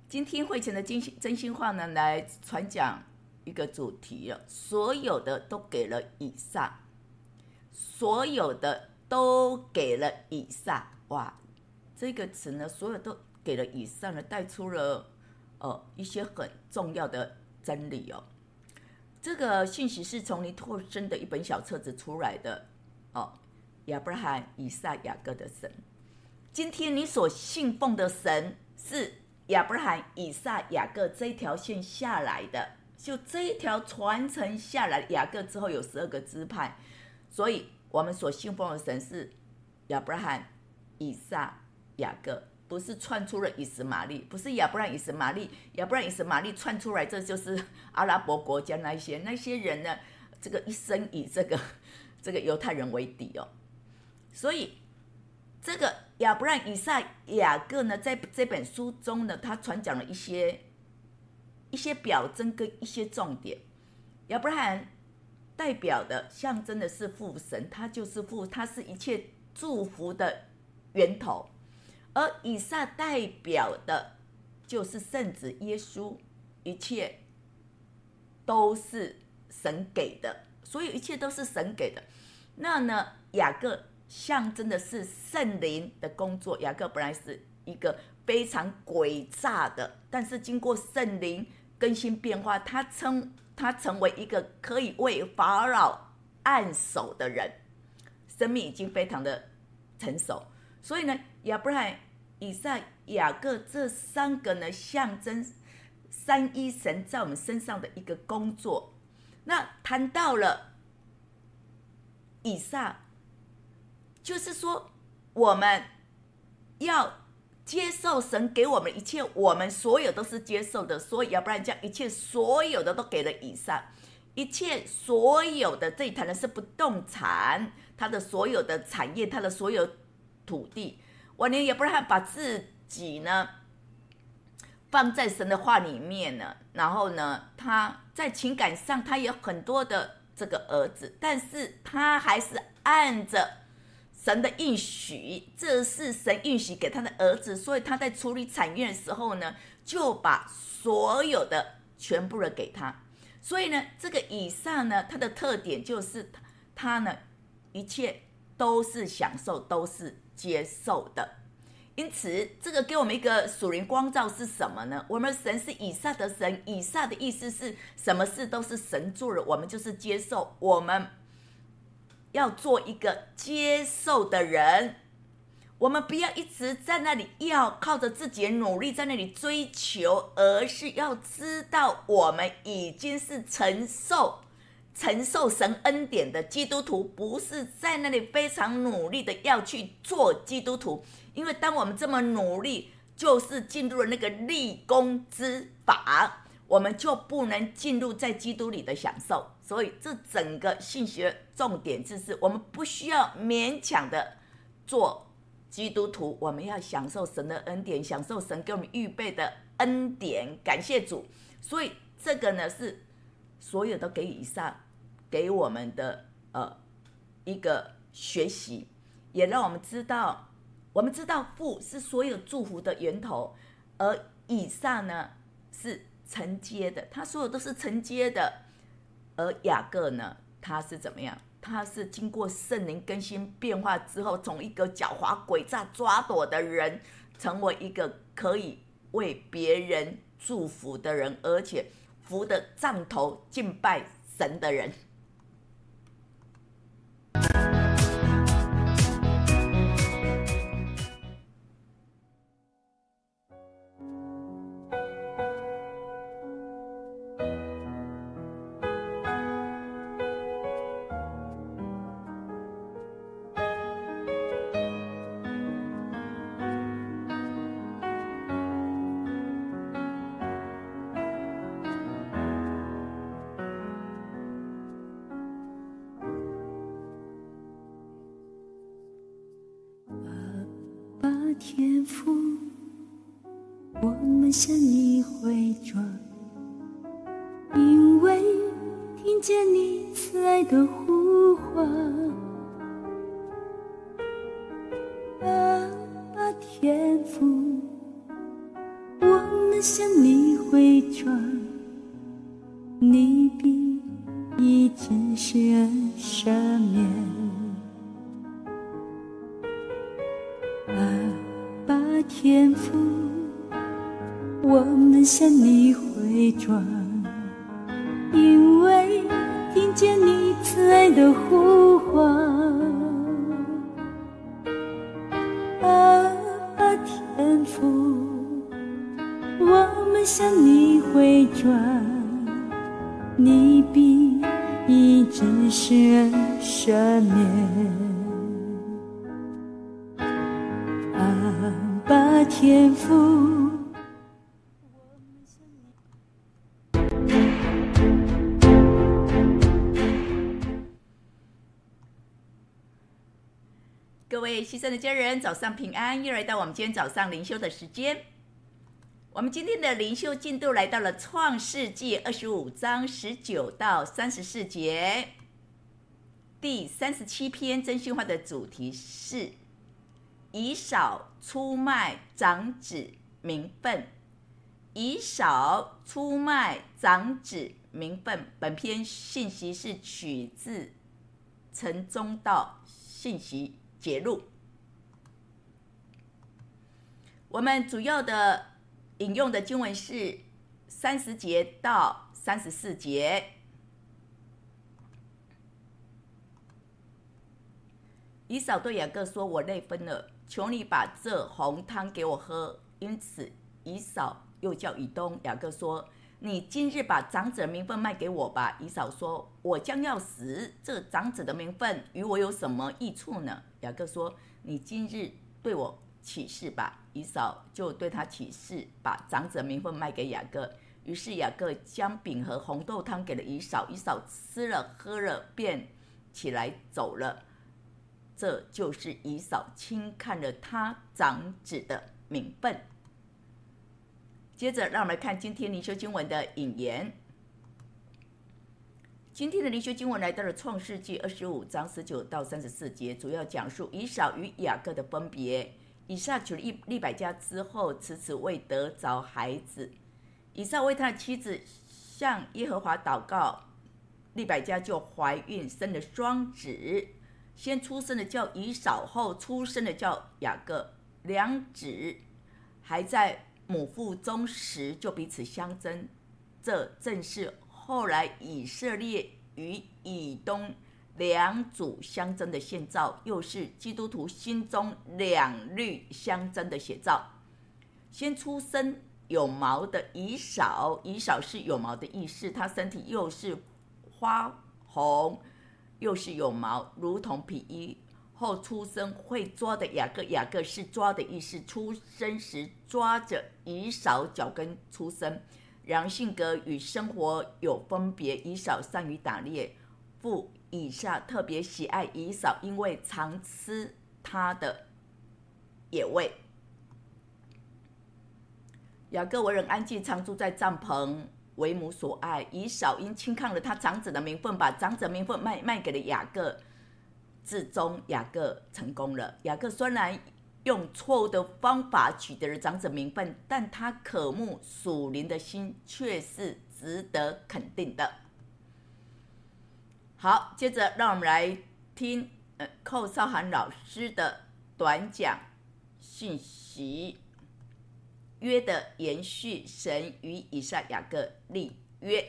今天会前的真心话呢，来传讲一个主题了，所有的都给了以撒，所有的都给了以撒。哇，这个词呢，所有都给了以撒呢，带出了一些很重要的真理哦。这个信息是从尼托生的一本小册子出来的哦，亚伯拉罕、以撒、雅各的神。今天你所信奉的神是亚伯拉罕、以撒、雅各这一条线下来的，就这一条传承下来，雅各之后有12个支派，所以我们所信奉的神是亚伯拉罕、以撒、雅各，不是窜出了以实玛利，不是亚伯拉罕、以实玛利，亚伯拉罕、以实玛利窜出来，这就是阿拉伯国家那些人呢，这个一生以这个犹太人为敌哦，所以这个亚伯拉罕、以撒、雅各呢，在这本书中呢，他传讲了一些表征跟一些重点。亚伯拉罕代表的象征的是父神，他就是父，他是一切祝福的源头。而以撒代表的就是圣子耶稣，一切都是神给的，所有一切都是神给的。那呢，雅各象征的是圣灵的工作。雅各本来是一个非常诡诈的，但是经过圣灵更新变化，他成为一个可以为法老按手的人，生命已经非常的成熟。所以呢，亚伯拉罕、以撒、雅各这3个呢，象征三一神在我们身上的一个工作。那谈到了以撒，就是说我们要接受神给我们一切，我们所有都是接受的，所以亚伯拉罕将一切所有的都给了以撒。一切所有的，这里谈的是不动产，他的所有的产业，他的所有土地。晚年亚伯拉罕把自己呢放在神的话里面呢，然后呢，他在情感上他有很多的这个儿子，但是他还是按着神的应许，这是神应许给他的儿子，所以他在处理产业的时候呢，就把所有的全部的给他。所以呢，这个以撒呢，他的特点就是他呢，一切都是享受，都是接受的。因此，这个给我们一个属灵光照是什么呢？我们神是以撒的神，以撒的意思是什么事都是神做的，我们就是接受，我们要做一个接受的人。我们不要一直在那里要靠着自己的努力在那里追求，而是要知道我们已经是承受神恩典的基督徒，不是在那里非常努力的要去做基督徒。因为当我们这么努力，就是进入了那个立功之法，我们就不能进入在基督里的享受。所以这整个信息的重点就是我们不需要勉强的做基督徒，我们要享受神的恩典，享受神给我们预备的恩典，感谢主。所以这个呢，是所有都给以撒给我们的一个学习，也让我们知道父是所有祝福的源头，而以撒呢是承接的，他所有都是承接的。而雅各呢，他是怎么样？他是经过圣灵更新变化之后，从一个狡猾诡诈抓躲的人，成为一个可以为别人祝福的人，而且扶着杖头敬拜神的人。 天父，我们向你回转，因为听见你慈爱的呼唤。爸爸天父，我们们向你回转，你必医治世人赦免。阿爸天父，我们向你回转，因为听见你慈爱的呼唤。阿爸天父，我们向你回转，你必医治世人赦免。阿爸天父， 各位牺牲的家人，早上平安！又来到我们今天早上灵修的时间。我们今天的灵修进度来到了创世纪25章19到34节。第37篇真心话的主题是以扫出卖长子名分。以扫出卖长子名分。本篇信息是取自陈宗道信息节录。我们主要的引用的经文是30节到34节。以扫对雅各说：“我累昏了，求你把这红汤给我喝。”因此以扫又叫以东。雅各说：“你今日把长子的名分卖给我吧。”以扫说：“我将要死，这长子的名分与我有什么益处呢？”雅各说：“你今日对我起誓吧。”以扫就对他起誓，把长子的名分卖给雅各。于是雅各将饼和红豆汤给了以扫，以扫吃了喝了，便起来走了。这就是以扫轻看了他长子的名分。接着让我们来看今天灵修经文的引言。今天的灵修经文来到了创世纪25章19到34节，主要讲述以扫与雅各的分别。以撒娶了利百加之后，迟迟未得着孩子。以撒为他的妻子向耶和华祷告，利百加就怀孕，生了双子。先出生的叫以扫，后出生的叫雅各。两子还在母腹中时就彼此相争，这正是后来以色列与以东两族相争的现照，又是基督徒心中两律相争的写照。先出生有毛的以扫，以扫是有毛的意思，他身体又是花红，又是有毛，如同皮衣。后出生会抓的雅各，雅各是抓的意思，出生时抓着以扫脚跟出生。然性格与生活有分别，以扫善于打猎，父以撒特别喜爱以扫，因为常吃他的野味。雅各为人安静，常住在帐篷，为母所爱。以扫因轻看了他长子的名分，把长子的名分卖给了雅各，至终雅各成功了。雅各虽然用错误的方法取得了长子名分，但他渴慕属灵的心却是值得肯定的。好，接着让我们来听寇少涵老师的短讲信息，约的延续，神与以撒雅各立约。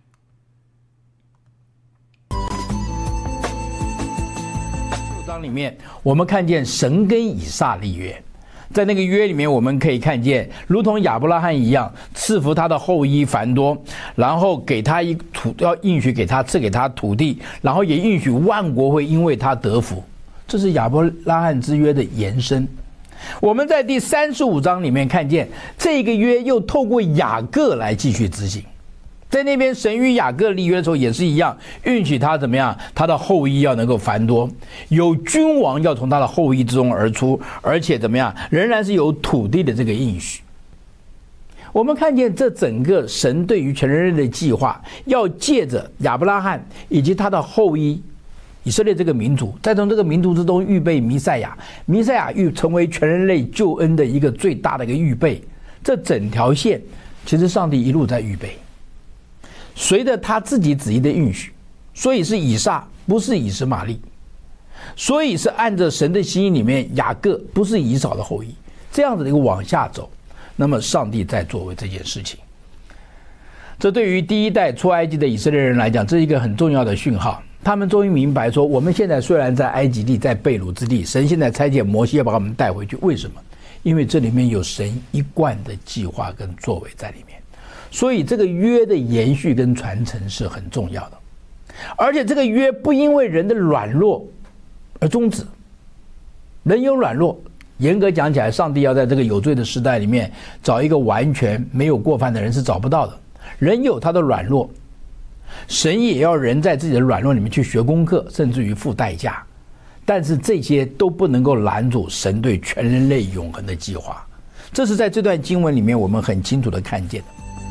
6章里面，我们看见神跟以撒立约。在那个约里面，我们可以看见，如同亚伯拉罕一样，赐福他的后裔繁多，然后给他一土，要应许给他，赐给他土地，然后也应许万国会因为他得福。这是亚伯拉罕之约的延伸。我们在第35章里面看见，这个约又透过雅各来继续执行。在那边神与雅各立约的时候也是一样，允许他怎么样，他的后裔要能够繁多，有君王要从他的后裔之中而出，而且怎么样，仍然是有土地的这个应许。我们看见这整个神对于全人类的计划，要借着亚伯拉罕以及他的后裔以色列这个民族，再从这个民族之中预备弥赛亚，弥赛亚欲成为全人类救恩的一个最大的一个预备。这整条线其实上帝一路在预备，随着他自己旨意的允许，所以是以撒，不是以实玛利，所以是按着神的心意里面，雅各不是以扫的后裔，这样子的一个往下走，那么上帝在作为这件事情。这对于第一代出埃及的以色列人来讲，这是一个很重要的讯号。他们终于明白说，我们现在虽然在埃及地，在被掳之地，神现在差遣摩西要把我们带回去，为什么？因为这里面有神一贯的计划跟作为在里面，所以这个约的延续跟传承是很重要的。而且这个约不因为人的软弱而终止，人有软弱，严格讲起来，上帝要在这个有罪的时代里面找一个完全没有过犯的人是找不到的。人有他的软弱，神也要人在自己的软弱里面去学功课，甚至于付代价。但是这些都不能够拦阻神对全人类永恒的计划，这是在这段经文里面我们很清楚的看见的。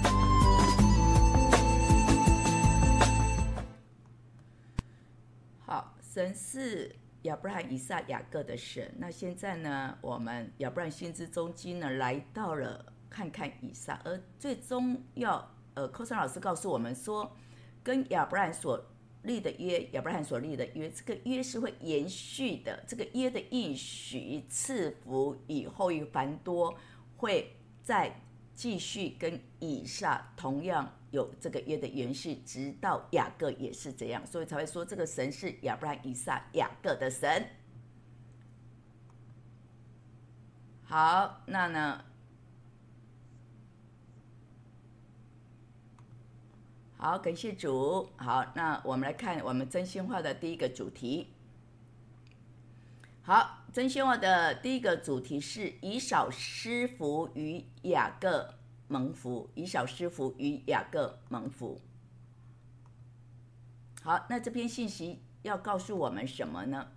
好，神是亚伯拉罕、以撒、雅各的神。那现在呢，我们亚伯拉罕先知中经呢来到了看看以撒，而最终要寇山老师告诉我们说，跟亚伯拉罕所立的约，亚伯拉罕所立的约，这个约是会延续的。这个约的应许赐福以后裔繁多，会再继续跟以撒同样有这个约的延续，直到雅各也是这样，所以才会说这个神是亚伯拉罕、以撒、雅各的神。好，那呢？好，感谢主。好，那我们来看我们真心话的第一个主题。好，真心话的第一个主题是以扫施福与雅各蒙福。以扫施福与雅各蒙福。好，那这篇信息要告诉我们什么呢？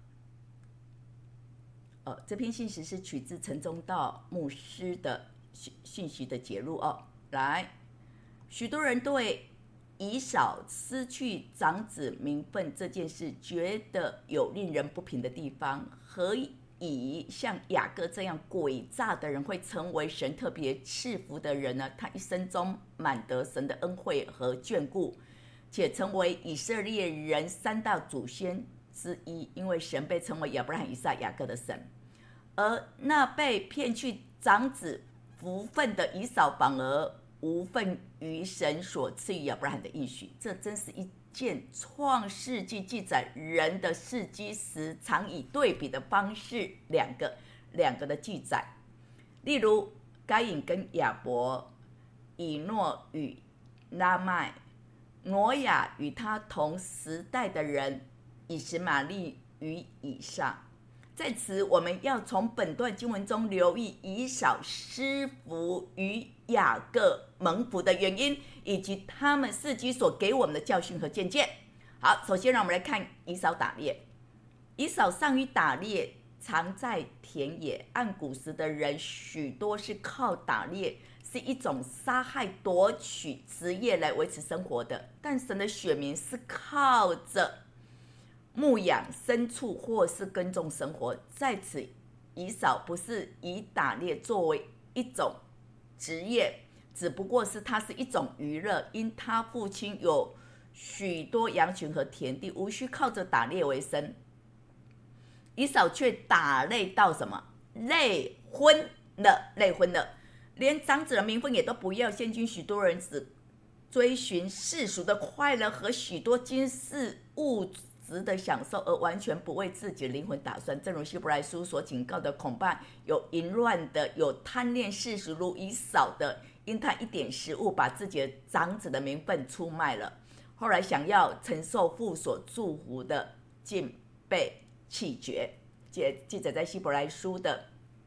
这篇信息是取自陈宗道牧师的信息的节录哦。来，许多人对以扫失去长子名分这件事觉得有令人不平的地方，何以像雅各这样诡诈的人会成为神特别赐福的人呢？他一生中满得神的恩惠和眷顾，且成为以色列人三大祖先之一，因为神被称为亚伯拉罕、以撒、雅各的神。而那被骗去长子福分的以扫反而无份于神所赐予亚伯拉罕的应许。这真是一件创世纪记载人的事迹时常以对比的方式两个的记载。例如该隐跟亚伯，以诺与拉麦，挪亚与他同时代的人，以实玛利与以撒。在此我们要从本段经文中留意以扫施福与雅各蒙福的原因，以及他们事迹所给我们的教训和见解。好，首先让我们来看以扫打猎。以扫善于打猎，常在田野。按古时的人，许多是靠打猎，是一种杀害夺取职业来维持生活的。但神的选民是靠着牧养牲畜或是耕种生活，在此以扫不是以打猎作为一种职业，只不过是它是一种娱乐，因他父亲有许多羊群和田地，无需靠着打猎为生。以扫却打累到什么？累昏了，连长子的名分也都不要。现今许多人只追寻世俗的快乐和许多今世物质的享受，而完全不为自己的灵魂打算。正如希伯来书所警告的，恐怕有淫乱的，有贪恋世俗如以扫的，因他一点食物把自己的长子的名分出卖了，后来想要承受父所祝福的，竟被弃绝。记载在希伯来书的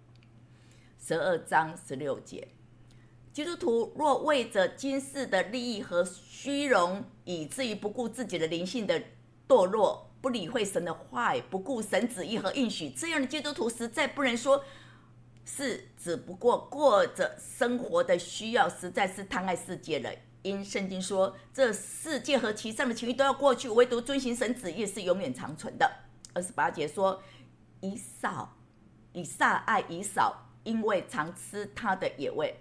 12章16节。基督徒若为着今世的利益和虚荣，以至于不顾自己的灵性的堕落，不理会神的话语，不顾神旨意和应许，这样的基督徒实在不能说是只不过过着生活的需要，实在是贪爱世界了。因圣经说，这世界和其上的情欲都要过去，唯独遵行神旨意是永远长存的。28节说，以撒爱以扫，因为常吃他的野味。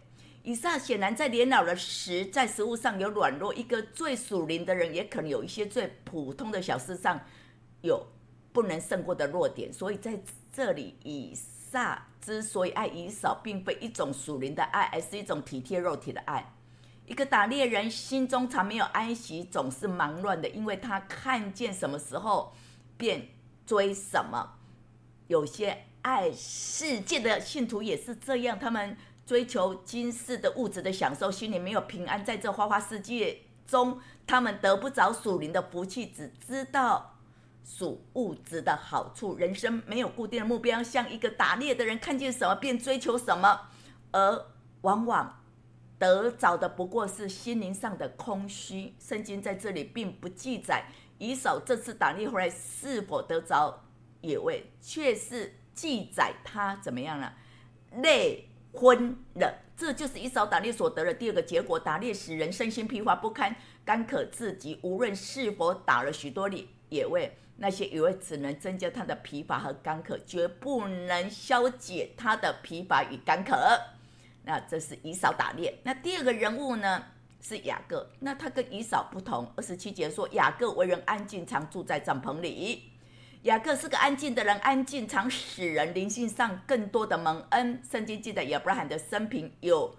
以撒显然在年老的时，在食物上有软弱，一个最属灵的人也可能有一些最普通的小事上有不能胜过的弱点。所以在这里，以撒之所以爱以扫，并非一种属灵的爱，而是一种体贴肉体的爱。一个打猎人心中常没有安息，总是忙乱的，因为他看见什么时候便追什么。有些爱世界的信徒也是这样，他们追求今世的物质的享受，心里没有平安，在这花花世界中，他们得不着属灵的福气，只知道属物质的好处。人生没有固定的目标，像一个打猎的人，看见什么便追求什么，而往往得着的不过是心灵上的空虚。圣经在这里并不记载以扫这次打猎回来是否得着野味，却是记载他怎么样了？累昏了。这就是以扫打猎所得的第二个结果。打猎使人身心疲乏不堪，干渴至极，无论是否打了许多野味，那些野味只能增加他的疲乏和干渴，绝不能消解他的疲乏与干渴。那这是以扫打猎。那第二个人物呢是雅各，那他跟以扫不同。27节说，雅各为人安静，常住在帐篷里。雅各是个安静的人，安静常使人灵性上更多的蒙恩。圣经记载亚伯拉罕的生平有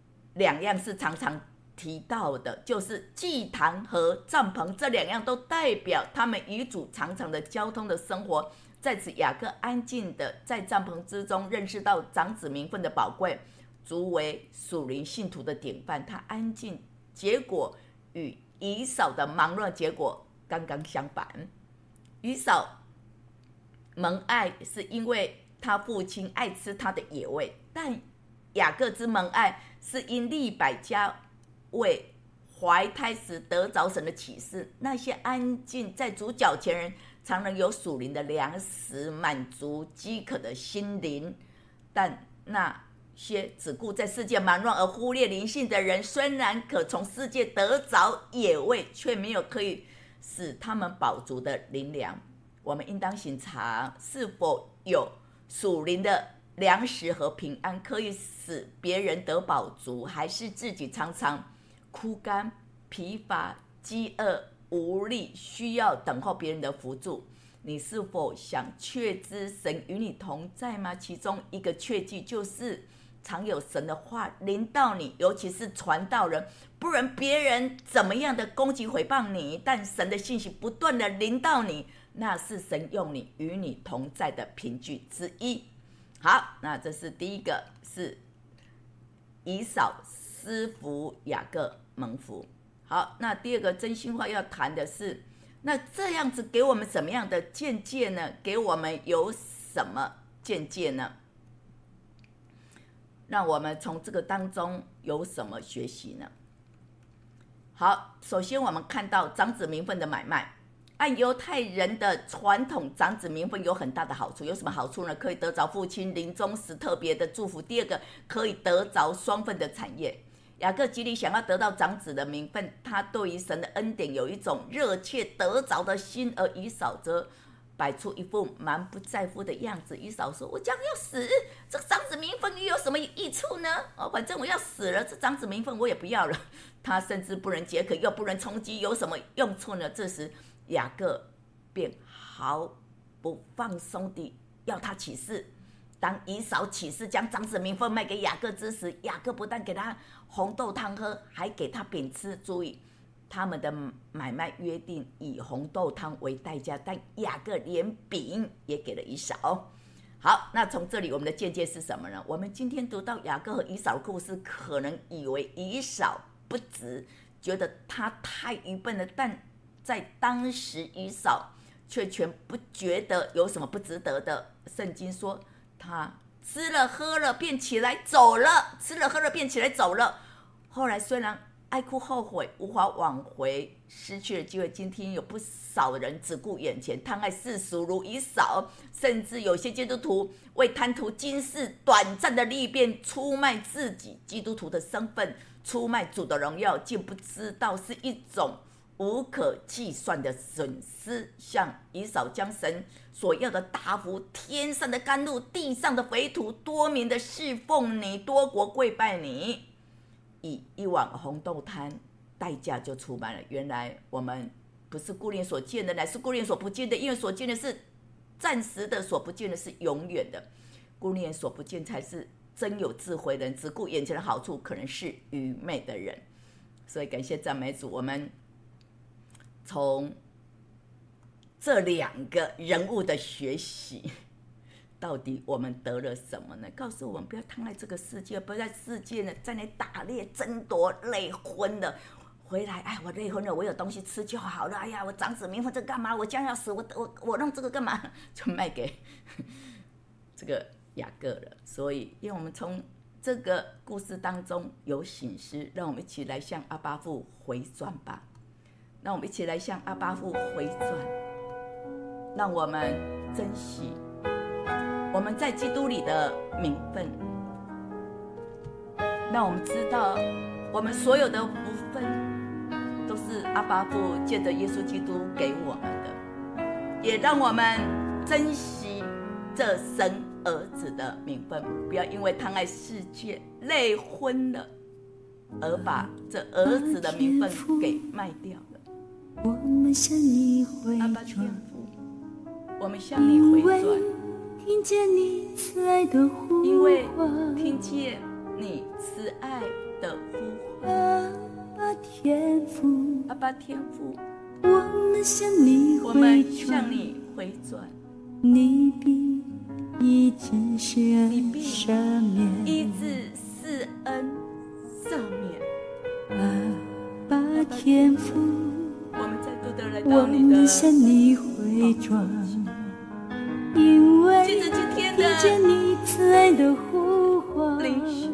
2样是常常提到的，就是祭坛和帐篷，这2样都代表他们与主常常的交通的生活。在此，雅各安静的在帐篷之中认识到长子名分的宝贵，足为属灵信徒的典范。他安静，结果与以扫的忙乱结果刚刚相反。以扫蒙爱是因为他父亲爱吃他的野味，但雅各之蒙爱是因利百加为怀胎时得着神的启示。那些安静在主脚前人，常能有属灵的粮食满足饥渴的心灵，但那些只顾在世界忙乱而忽略灵性的人，虽然可从世界得着野味，却没有可以使他们饱足的灵粮。我们应当省察是否有属灵的粮食和平安，可以使别人得饱足，还是自己常常枯干、疲乏、饥饿、无力，需要等候别人的扶助。你是否想确知神与你同在吗？其中一个确据就是常有神的话临到你，尤其是传道人，不论别人怎么样的攻击毁谤你，但神的信息不断的临到你，那是神用你与你同在的凭据之一。好，那这是第一个，是以扫施福，雅各蒙福。好，那第二个真心话要谈的是，那这样子给我们什么样的见解呢？给我们有什么见解呢？让我们从这个当中有什么学习呢？好，首先我们看到长子名分的买卖。按犹太人的传统，长子名分有很大的好处。有什么好处呢？可以得着父亲临终时特别的祝福。第二个，可以得着双份的产业。雅各极力想要得到长子的名分，他对于神的恩典有一种热切得着的心，而以扫则摆出一副蛮不在乎的样子。以扫说，我将要死，这个长子名分又有什么益处呢？反正我要死了，这长子名分我也不要了。他甚至不能解渴，又不能充饥，有什么用处呢？这时雅各便毫不放松地要他起誓。当以扫起誓将长子名分卖给雅各之时，雅各不但给他红豆汤喝，还给他饼吃。注意，他们的买卖约定以红豆汤为代价，但雅各连饼也给了以扫。好，那从这里我们的见解是什么呢？我们今天读到雅各和以扫的故事，可能以为以扫不值，觉得他太愚笨了，但在当时以扫却全不觉得有什么不值得的。圣经说他吃了喝了便起来走了，吃了喝了便起来走了。后来虽然哀哭后悔，无法挽回失去的机会，今天有不少人只顾眼前，贪爱世俗如以扫，甚至有些基督徒为贪图今世短暂的利便，出卖自己基督徒的身份，出卖主的荣耀，竟不知道是一种无可计算的损失。像以扫将神所要的答复，天上的甘露，地上的肥土，多民的侍奉你，多国跪拜你。 以一碗红豆汤，代价就出卖了。原来我们不是顾念所见的，乃是顾念所不见的，因为所见的是暂时的，所不见的是永远的。顾念所不见才是真有智慧的人，只顾眼前的好处，可能是愚昧的人。所以感谢赞美主，我们从这两个人物的学习，到底我们得了什么呢？告诉我们不要贪爱这个世界，不要在世界呢在那打猎争夺累昏了，回来哎，我累昏了，我有东西吃就好了。哎呀，我长子名分这干嘛？我将要死，我弄这个干嘛？就卖给这个雅各了。所以，因为我们从这个故事当中有省思，让我们一起来向阿爸父回转吧。让我们一起来向阿爸父回转，让我们珍惜我们在基督里的名分，让我们知道我们所有的福分都是阿爸父借着耶稣基督给我们的，也让我们珍惜这神儿子的名分，不要因为贪爱世界累昏了，而把这儿子的名分给卖掉了。 我们向你回阿爸天转， 父，我们向你回转， 听见你慈爱的呼因为唤， 听见你慈爱的呼唤。 阿爸天父， 阿爸天父， 我们向你我回们向转， 你回转， 你必医治施恩你必赦免， 医治施恩赦免。 阿爸天父， 我们再度的来我到你的们向你回转，因为借着今天听见的你慈爱的呼唤， 灵修，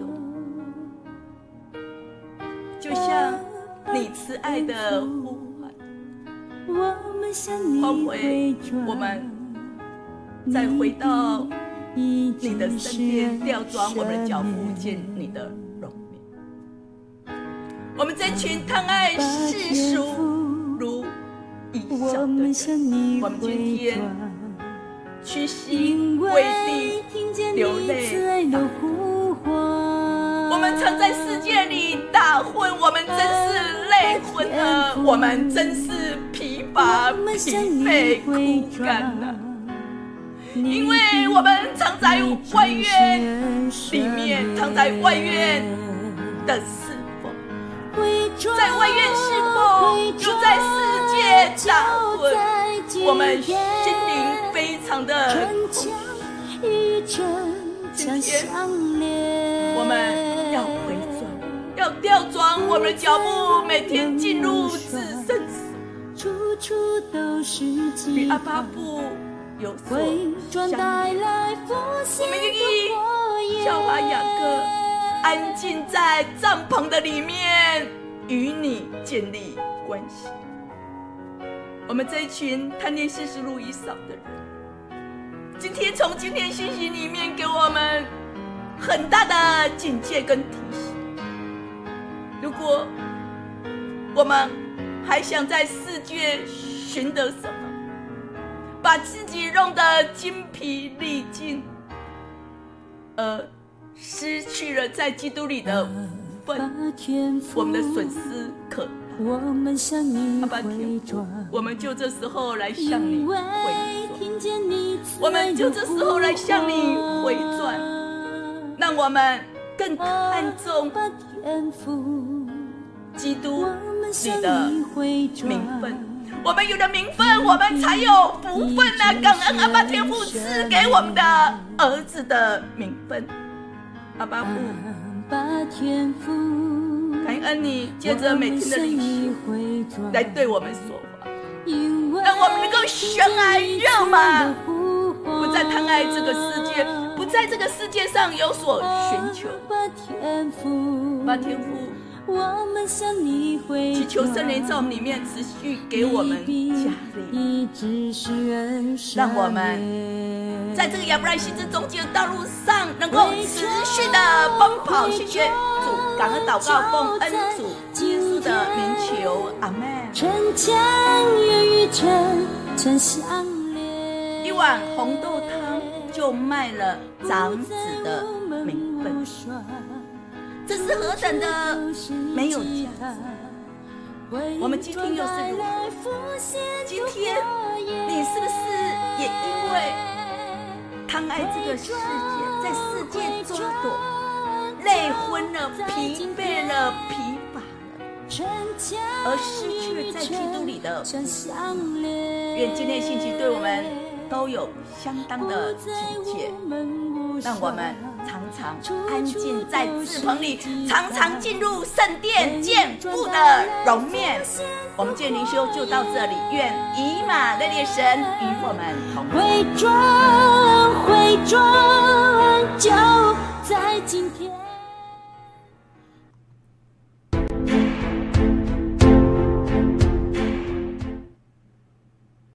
就像你慈爱的呼唤， 我们向你换回回转， 我们再回到你你的身边，调转我们的脚步，见你的容面。我们这群贪爱世俗如以我小的们向人， 你我们今回天转， 屈膝因跪为地听见流你慈爱泪。 的呼唤。 我们常在世界里打混，我们真是累昏了，我们真是疲乏、疲惫、枯干了。因为我们常在外院里面，常在外院的侍奉，在外院侍奉，又在世界打混，我们心灵非常的空虚。今天我们要回转，要调转我们的脚步，每天进入至圣所， 处处都是与阿爸父有所回转相带连。 来复兴我们愿意的火焰， 效法雅各，安静在帐篷的里面，与你建立关系。我们这一群贪恋世事如以扫的人，今天从今天信息里面给我们很大的警戒跟提醒。如果我们还想在世界寻得什么，把自己弄得精疲力尽，而失去了在基督里的福分，我们的损失可大。 我们向你阿爸天回父转， 我们就这时候来向你因为回转， 听见你慈我爱的们就这时候来向你回转， 呼唤让我们更看重阿爸天父， 基督我们你向的你回转， 名分。我们有了名分，我们才有福分啊！感恩阿爸天父赐给我们的儿子的名分。阿爸父， 阿爸天父， 感恩你借着每天的灵修来对我们说话，让我们能够悬爱热骂，不再贪爱这个世界，不在这个世界上有所寻求。阿爸天父， 我们向你回祈求圣灵在我们里面持续给我们加力，让我们在这个亚伯兰心之终极的道路上能够持续的奔跑。谢谢主，感恩祷告，奉恩主耶稣的名求，阿们。 城墙与城相连， 一碗红豆汤就卖了长子的名分， 这是何等的没有价值。我们今天又是如何？今天你是不是也因为贪爱这个世界，在世界抓躲，累昏了、疲惫了、疲乏了，而失去在基督里的福乐？愿今天信息对我们都有相当的警戒，让我们常常安静在自棚里，常常进入圣殿见父的容面。我们今天灵修就到这里，愿以马内利神与我们同在。 回转，就在今天。